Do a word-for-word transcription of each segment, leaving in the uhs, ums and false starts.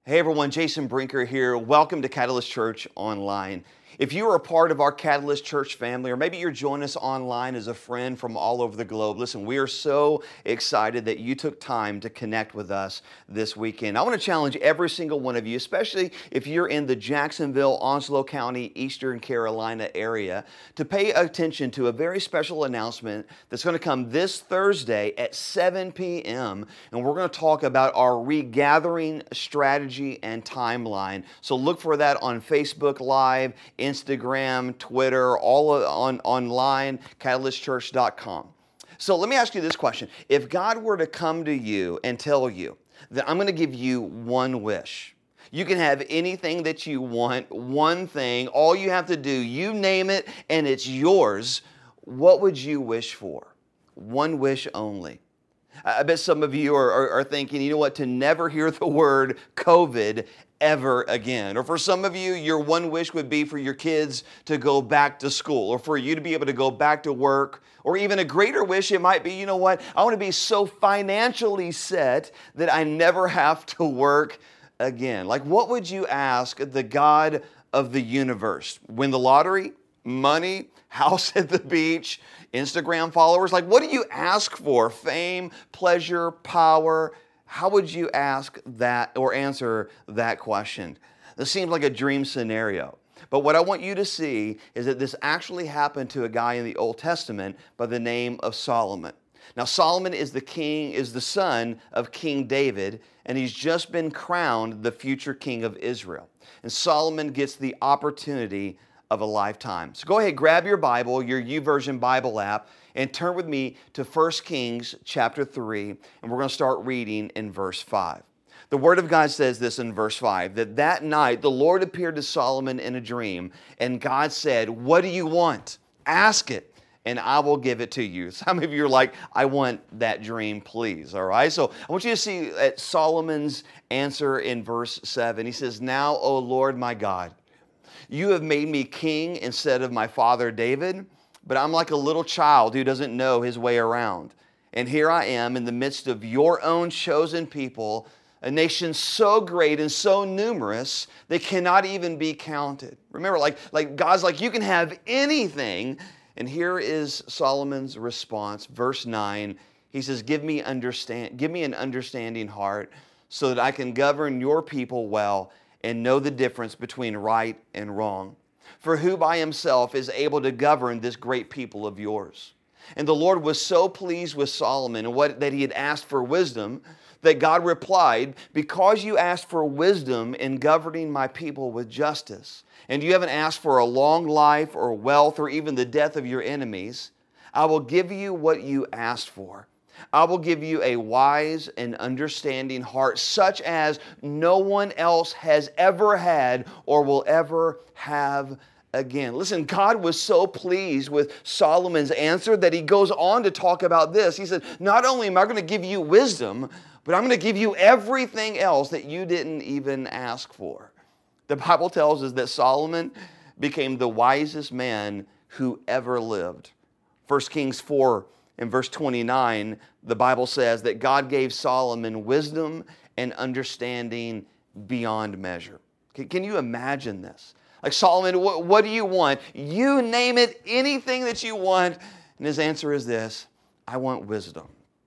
Hey everyone, Jason Brinker here. Welcome to Catalyst Church Online. If you are a part of our Catalyst Church family, or maybe you're joining us online as a friend from all over the globe, listen, we are so excited that you took time to connect with us this weekend. I want to challenge every single one of you, especially if you're in the Jacksonville, Onslow County, Eastern Carolina area, to pay attention to a very special announcement that's going to come this Thursday at seven p.m. And we're going to talk about our regathering strategy and timeline. So look for that on Facebook Live, Instagram, Twitter, all on online, catalyst church dot com. So let me ask you this question. If God were to come to you and tell you that I'm going to give you one wish, you can have anything that you want, one thing, all you have to do, you name it, and it's yours, what would you wish for? One wish only. I bet some of you are, are, are thinking, you know what, to never hear the word COVID ever again. Or for some of you, your one wish would be for your kids to go back to school, or for you to be able to go back to work, or even a greater wish, it might be, you know what, I want to be so financially set that I never have to work again. Like, what would you ask the God of the universe? Win the lottery? Money? House at the beach? Instagram followers? Like, what do you ask for? Fame, pleasure, power? How would you ask that or answer that question? This seems like a dream scenario. But what I want you to see is that this actually happened to a guy in the Old Testament by the name of Solomon. Now, Solomon is the king, is the son of King David, and he's just been crowned the future king of Israel. And Solomon gets the opportunity of a lifetime. So go ahead, grab your Bible, your YouVersion Bible app, and turn with me to First Kings chapter three, and we're going to start reading in verse five. The Word of God says this in verse five, that that night the Lord appeared to Solomon in a dream, and God said, "What do you want? Ask it, and I will give it to you." Some of you are like, "I want that dream, please." All right, so I want you to see at Solomon's answer in verse seven. He says, "Now, O Lord my God, you have made me king instead of my father David, but I'm like a little child who doesn't know his way around. And here I am in the midst of your own chosen people, a nation so great and so numerous, they cannot even be counted." Remember, like, like God's like, you can have anything. And here is Solomon's response, verse nine. He says, give me understand, give me an understanding heart so that I can govern your people well and know the difference between right and wrong. For who by himself is able to govern this great people of yours? And the Lord was so pleased with Solomon and what that he had asked for wisdom, that God replied, "Because you asked for wisdom in governing my people with justice, and you haven't asked for a long life or wealth or even the death of your enemies, I will give you what you asked for. I will give you a wise and understanding heart, such as no one else has ever had or will ever have again." Listen, God was so pleased with Solomon's answer that he goes on to talk about this. He said, not only am I going to give you wisdom, but I'm going to give you everything else that you didn't even ask for. The Bible tells us that Solomon became the wisest man who ever lived. First Kings four in verse twenty-nine, the Bible says that God gave Solomon wisdom and understanding beyond measure. Can you imagine this? Like, Solomon, what, what do you want? You name it, anything that you want. And his answer is this: I want wisdom.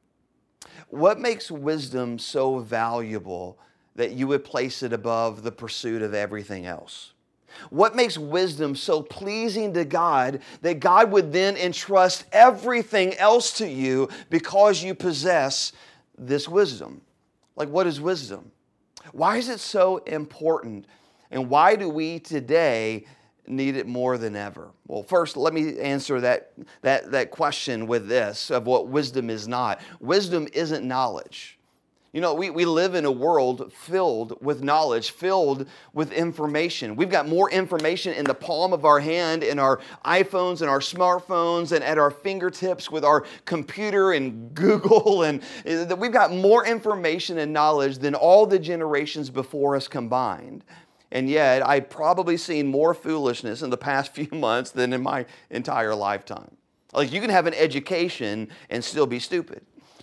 What makes wisdom so valuable that you would place it above the pursuit of everything else? What makes wisdom so pleasing to God that God would then entrust everything else to you because you possess this wisdom? Like, what is wisdom? Why is it so important? And why do we today need it more than ever? Well, first, let me answer that, that, that question with this of what wisdom is not. Wisdom isn't knowledge. You know, we, we live in a world filled with knowledge, filled with information. We've got more information in the palm of our hand, in our iPhones and our smartphones, and at our fingertips with our computer and Google. And we've got more information and knowledge than all the generations before us combined. And yet, I've probably seen more foolishness in the past few months than in my entire lifetime. Like, you can have an education and still be stupid.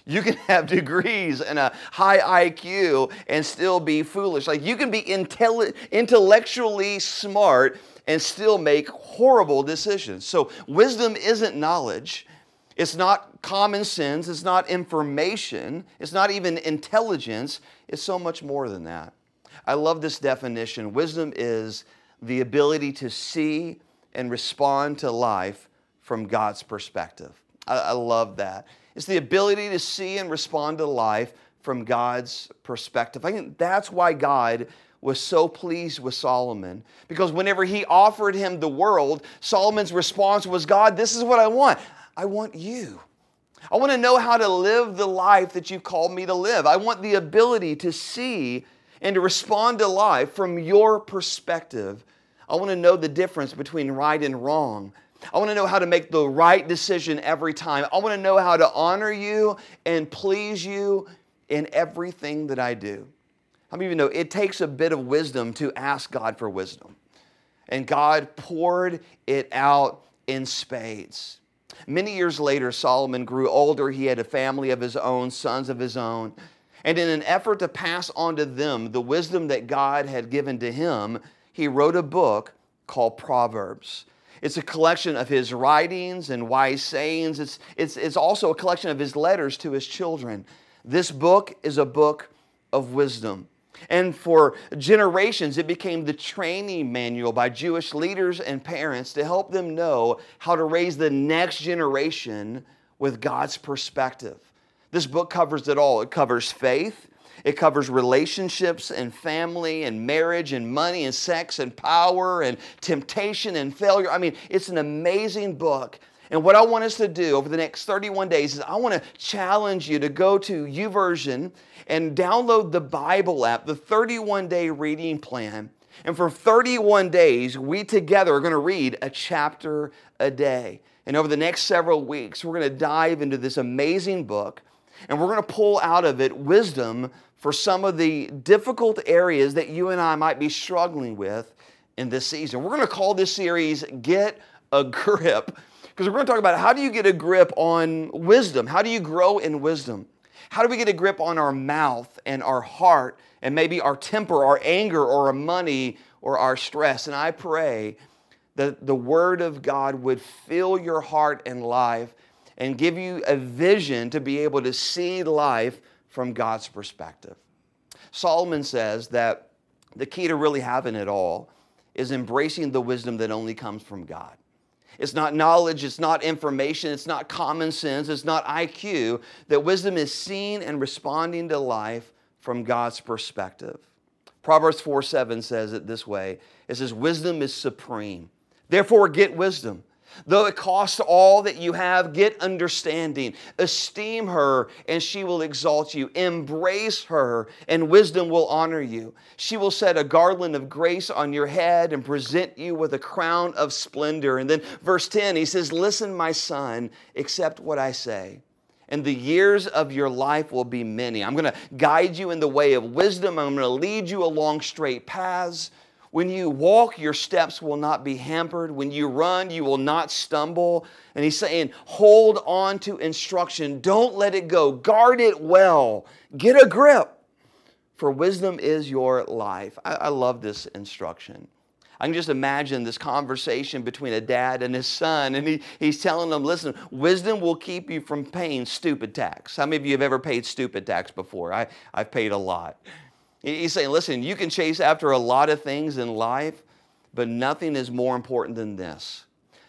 You can have degrees and a high I Q and still be foolish. Like you can be intelli- intellectually smart and still make horrible decisions. So wisdom isn't knowledge. It's not common sense. It's not information. It's not even intelligence. It's so much more than that. I love this definition. Wisdom is the ability to see and respond to life from God's perspective. I, I love that. It's the ability to see and respond to life from God's perspective. I think that's why God was so pleased with Solomon, because whenever he offered him the world, Solomon's response was, God, this is what I want. I want you. I want to know how to live the life that you've called me to live. I want the ability to see and to respond to life from your perspective. I want to know the difference between right and wrong. I want to know how to make the right decision every time. I want to know how to honor you and please you in everything that I do. How many of you know it takes a bit of wisdom to ask God for wisdom? And God poured it out in spades. Many years later, Solomon grew older. He had a family of his own, sons of his own. And in an effort to pass on to them the wisdom that God had given to him, he wrote a book called Proverbs. It's a collection of his writings and wise sayings. It's, it's, it's also a collection of his letters to his children. This book is a book of wisdom. And for generations, it became the training manual by Jewish leaders and parents to help them know how to raise the next generation with God's perspective. This book covers it all. It covers faith. It covers relationships and family and marriage and money and sex and power and temptation and failure. I mean, it's an amazing book. And what I want us to do over the next thirty-one days is I want to challenge you to go to YouVersion and download the Bible app, the thirty-one day reading plan. And for thirty-one days, we together are going to read a chapter a day. And over the next several weeks, we're going to dive into this amazing book, and we're going to pull out of it wisdom for some of the difficult areas that you and I might be struggling with in this season. We're going to call this series Get a Grip, because we're going to talk about how do you get a grip on wisdom? How do you grow in wisdom? How do we get a grip on our mouth and our heart and maybe our temper, our anger, or our money, or our stress? And I pray that the Word of God would fill your heart and life and give you a vision to be able to see life from God's perspective. Solomon says that the key to really having it all is embracing the wisdom that only comes from God. It's not knowledge, it's not information, it's not common sense, it's not I Q. That wisdom is seeing and responding to life from God's perspective. Proverbs four seven says it this way. It says, wisdom is supreme. Therefore get wisdom. Though it costs all that you have, get understanding. Esteem her, and she will exalt you. Embrace her, and wisdom will honor you. She will set a garland of grace on your head and present you with a crown of splendor. And then verse ten, he says, listen, my son, accept what I say, and the years of your life will be many. I'm going to guide you in the way of wisdom. I'm going to lead you along straight paths. When you walk, your steps will not be hampered. When you run, you will not stumble. And he's saying, hold on to instruction. Don't let it go. Guard it well. Get a grip. For wisdom is your life. I, I love this instruction. I can just imagine this conversation between a dad and his son. And he, he's telling them, listen, wisdom will keep you from paying stupid tax. How many of you have ever paid stupid tax before? I, I've paid a lot. He's saying, listen, you can chase after a lot of things in life, but nothing is more important than this.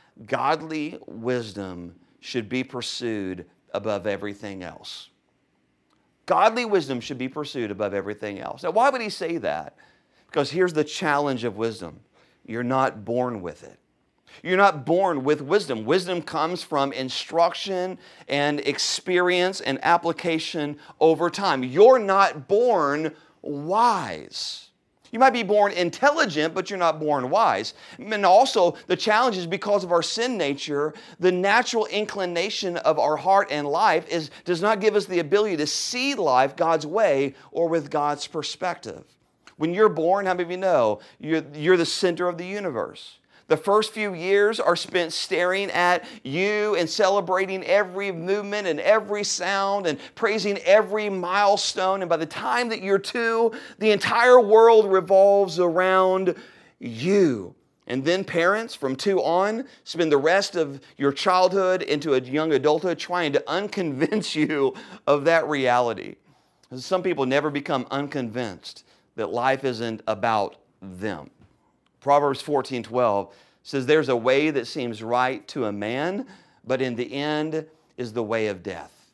Godly wisdom should be pursued above everything else. Godly wisdom should be pursued above everything else. Now, why would he say that? Because here's the challenge of wisdom. You're not born with it. You're not born with wisdom. Wisdom comes from instruction and experience and application over time. You're not born wise. You might be born intelligent, but you're not born wise. And also, the challenge is because of our sin nature, the natural inclination of our heart and life is, does not give us the ability to see life God's way or with God's perspective. When you're born, how many of you know, you're, you're the center of the universe. The first few years are spent staring at you and celebrating every movement and every sound and praising every milestone. And by the time that you're two, the entire world revolves around you. And then parents, from two on, spend the rest of your childhood into a young adulthood trying to unconvince you of that reality. Some people never become unconvinced that life isn't about them. Proverbs fourteen twelve says, there's a way that seems right to a man, but in the end is the way of death.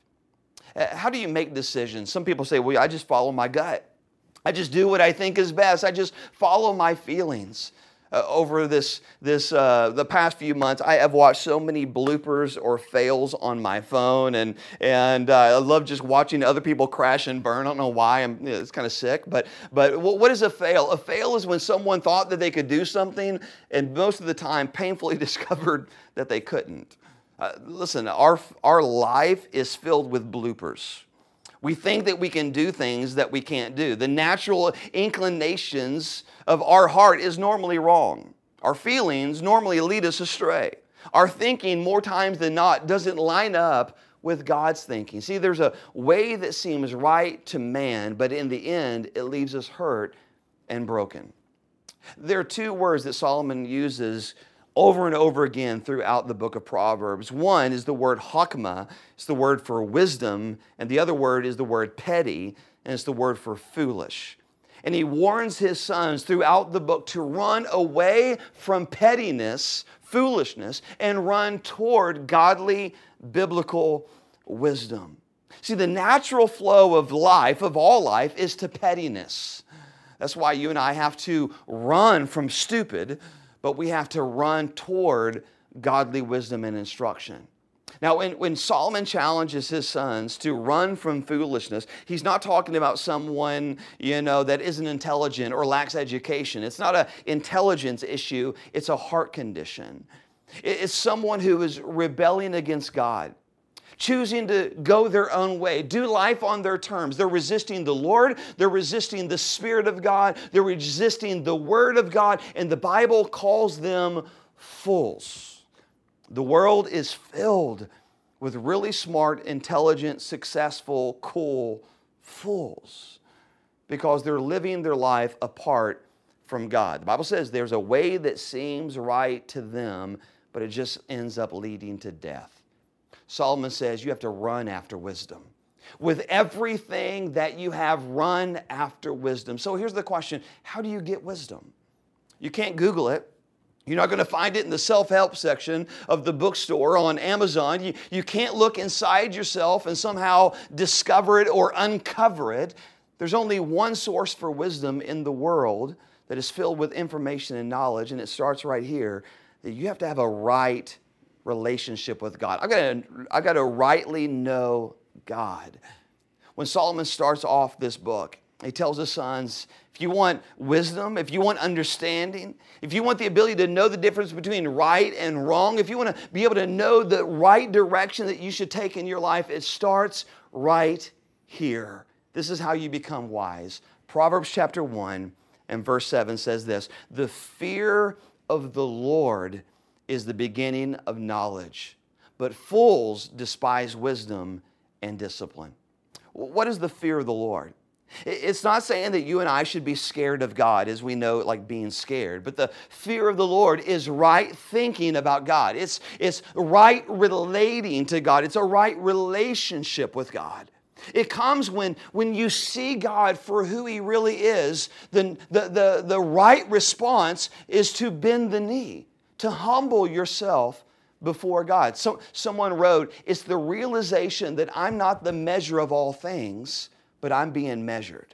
How do you make decisions? Some people say, well, I just follow my gut. I just do what I think is best. I just follow my feelings. Uh, over this, this uh, the past few months, I have watched so many bloopers or fails on my phone, and and uh, I love just watching other people crash and burn. I don't know why. I'm, you know, it's kind of sick, but but what is a fail? A fail is when someone thought that they could do something, and most of the time painfully discovered that they couldn't. Uh, listen, our our life is filled with bloopers. We think that we can do things that we can't do. The natural inclinations of our heart is normally wrong. Our feelings normally lead us astray. Our thinking, more times than not, doesn't line up with God's thinking. See, there's a way that seems right to man, but in the end, it leaves us hurt and broken. There are two words that Solomon uses over and over again throughout the book of Proverbs. One is the word chokmah, it's the word for wisdom, and the other word is the word petty, and it's the word for foolish. And he warns his sons throughout the book to run away from pettiness, foolishness, and run toward godly, biblical wisdom. See, the natural flow of life, of all life, is to pettiness. That's why you and I have to run from stupid, but we have to run toward godly wisdom and instruction. Now, when, when Solomon challenges his sons to run from foolishness, he's not talking about someone, you know, that isn't intelligent or lacks education. It's not an intelligence issue. It's a heart condition. It's someone who is rebelling against God, choosing to go their own way, do life on their terms. They're resisting the Lord. They're resisting the Spirit of God. They're resisting the Word of God. And the Bible calls them fools. The world is filled with really smart, intelligent, successful, cool fools because they're living their life apart from God. The Bible says there's a way that seems right to them, but it just ends up leading to death. Solomon says you have to run after wisdom. With everything that you have, run after wisdom. So here's the question, how do you get wisdom? You can't Google it. You're not going to find it in the self-help section of the bookstore on Amazon. You, you can't look inside yourself and somehow discover it or uncover it. There's only one source for wisdom in the world that is filled with information and knowledge, and it starts right here, that you have to have a right relationship with God. I've got to, I've got to rightly know God. When Solomon starts off this book, he tells his sons, if you want wisdom, if you want understanding, if you want the ability to know the difference between right and wrong, if you want to be able to know the right direction that you should take in your life, it starts right here. This is how you become wise. Proverbs chapter one and verse seven says this, the fear of the Lord is the beginning of knowledge, but fools despise wisdom and discipline. What is the fear of the Lord? It's not saying that you and I should be scared of God as we know, like being scared. But the fear of the Lord is right thinking about God. It's, it's right relating to God. It's a right relationship with God. It comes when, when you see God for who He really is. Then the, the, the right response is to bend the knee, to humble yourself before God. So, someone wrote, it's the realization that I'm not the measure of all things, but I'm being measured.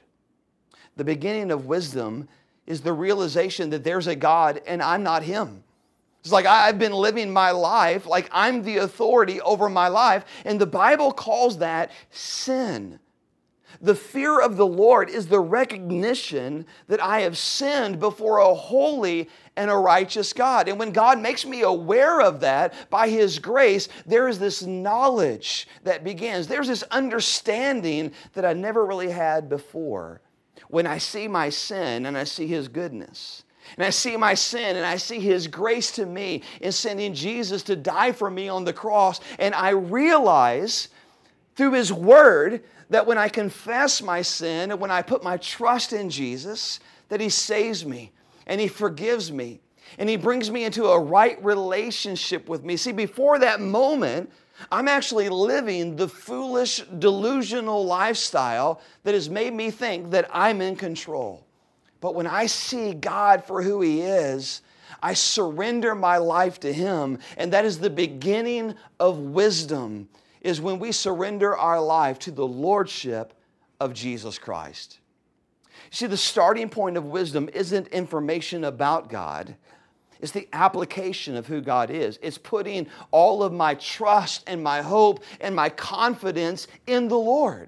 The beginning of wisdom is the realization that there's a God and I'm not Him. It's like I've been living my life like I'm the authority over my life, and the Bible calls that sin. The fear of the Lord is the recognition that I have sinned before a holy and a righteous God. And when God makes me aware of that by His grace, there is this knowledge that begins. There's this understanding that I never really had before. When I see my sin and I see His goodness, And I see my sin, and I see His grace to me in sending Jesus to die for me on the cross. And I realize through His Word that when I confess my sin and when I put my trust in Jesus, that He saves me and He forgives me and He brings me into a right relationship with me. See, before that moment, I'm actually living the foolish, delusional lifestyle that has made me think that I'm in control. But when I see God for who He is, I surrender my life to Him, and that is the beginning of wisdom, is when we surrender our life to the lordship of Jesus Christ. See, the starting point of wisdom isn't information about God. It's the application of who God is. It's putting all of my trust and my hope and my confidence in the Lord.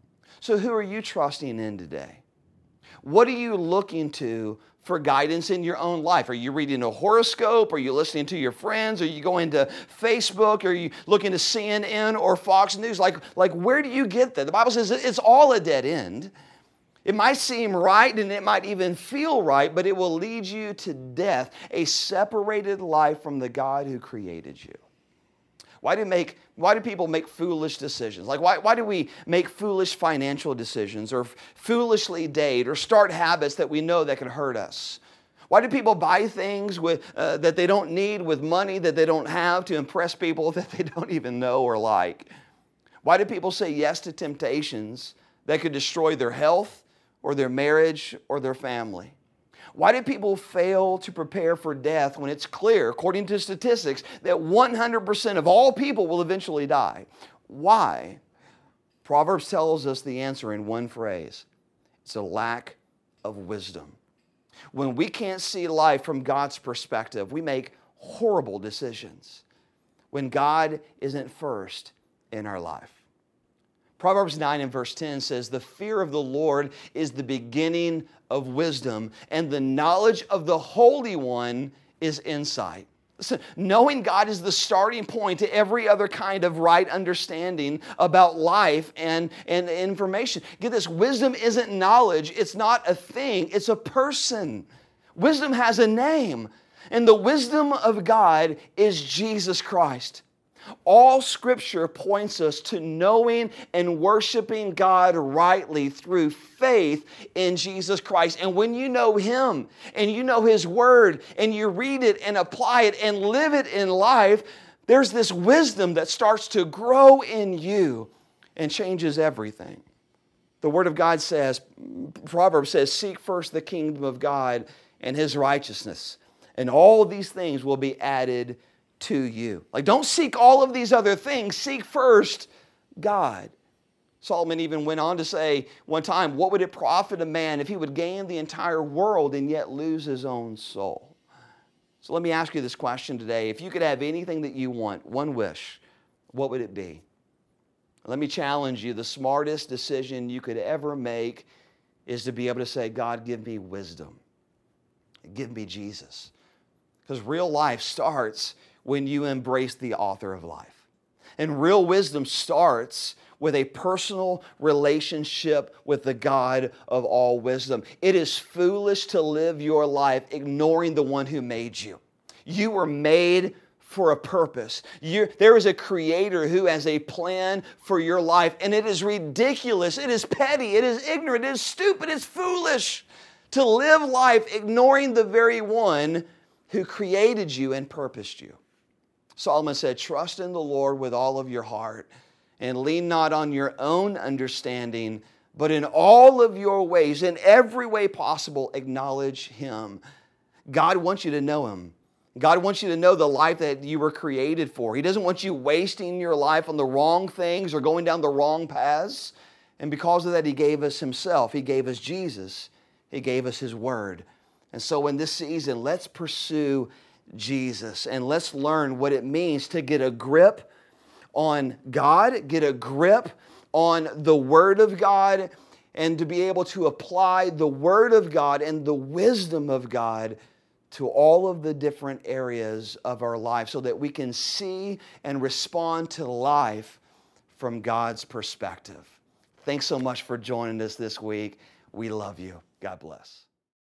So who are you trusting in today? What are you looking to for guidance in your own life? Are you reading a horoscope? Are you listening to your friends? Are you going to Facebook? Are you looking to C N N or Fox News? Like, like where do you get that? The Bible says it's all a dead end. It might seem right and it might even feel right, but it will lead you to death, a separated life from the God who created you. Why do, make, why do people make foolish decisions? Like why, why do we make foolish financial decisions or foolishly date or start habits that we know that can hurt us? Why do people buy things with, uh, that they don't need with money that they don't have to impress people that they don't even know or like? Why do people say yes to temptations that could destroy their health or their marriage or their family? Why do people fail to prepare for death when it's clear, according to statistics, that one hundred percent of all people will eventually die? Why? Proverbs tells us the answer in one phrase. It's a lack of wisdom. When we can't see life from God's perspective, we make horrible decisions when God isn't first in our life. Proverbs nine and verse ten says, "The fear of the Lord is the beginning of wisdom, and the knowledge of the Holy One is insight." Listen, knowing God is the starting point to every other kind of right understanding about life and, and information. Get this, wisdom isn't knowledge. It's not a thing. It's a person. Wisdom has a name, and the wisdom of God is Jesus Christ. All Scripture points us to knowing and worshiping God rightly through faith in Jesus Christ. And when you know Him and you know His Word and you read it and apply it and live it in life, there's this wisdom that starts to grow in you and changes everything. The Word of God says, Proverbs says, "Seek first the kingdom of God and His righteousness, and all these things will be added to you." Like, don't seek all of these other things. Seek first God. Solomon even went on to say one time, "What would it profit a man if he would gain the entire world and yet lose his own soul?" So let me ask you this question today. If you could have anything that you want, one wish, what would it be? Let me challenge you. The smartest decision you could ever make is to be able to say, "God, give me wisdom. Give me Jesus." Because real life starts when you embrace the author of life. And real wisdom starts with a personal relationship with the God of all wisdom. It is foolish to live your life ignoring the one who made you. You were made for a purpose. You're, there is a Creator who has a plan for your life, and it is ridiculous, it is petty, it is ignorant, it is stupid, it's foolish to live life ignoring the very one who created you and purposed you. Solomon said, "Trust in the Lord with all of your heart, and lean not on your own understanding, but in all of your ways, in every way possible, acknowledge Him." God wants you to know Him. God wants you to know the life that you were created for. He doesn't want you wasting your life on the wrong things or going down the wrong paths. And because of that, He gave us Himself. He gave us Jesus. He gave us His Word. And so in this season, let's pursue Jesus, and let's learn what it means to get a grip on God, get a grip on the Word of God, and to be able to apply the Word of God and the wisdom of God to all of the different areas of our life so that we can see and respond to life from God's perspective. Thanks so much for joining us this week. We love you. God bless.